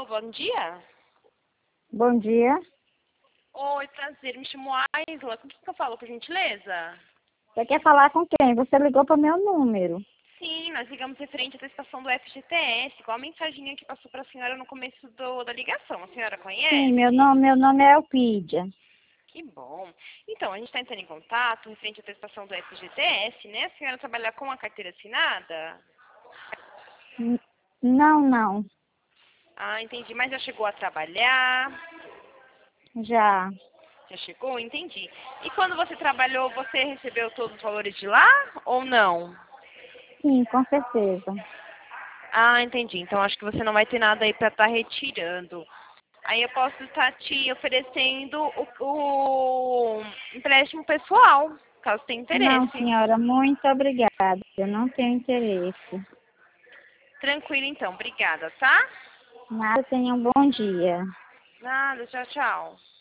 Alô, bom dia. Bom dia. Oi, prazer, me chamo Aisla. Com quem que eu falo, por gentileza? Você quer falar com quem? Você ligou para o meu número. Sim, nós ligamos referente à estação do FGTS, igual a mensaginha que passou para a senhora no começo da ligação. A senhora Sim, conhece? meu nome é Elpídia. Que bom. Então, a gente está entrando em contato referente à estação do FGTS, né? A senhora trabalha com a carteira assinada? Não, não. Ah, entendi. Mas já chegou a trabalhar? Já. Já chegou? Entendi. E quando você trabalhou, você recebeu todos os valores de lá ou não? Sim, com certeza. Ah, entendi. Então acho que você não vai ter nada aí para estar retirando. Aí eu posso estar te oferecendo o empréstimo pessoal, caso tenha Não, interesse. senhora, muito obrigada. Eu não tenho interesse. Tranquilo então, obrigada, tá? Nada, tenha um bom dia. Nada, tchau, tchau.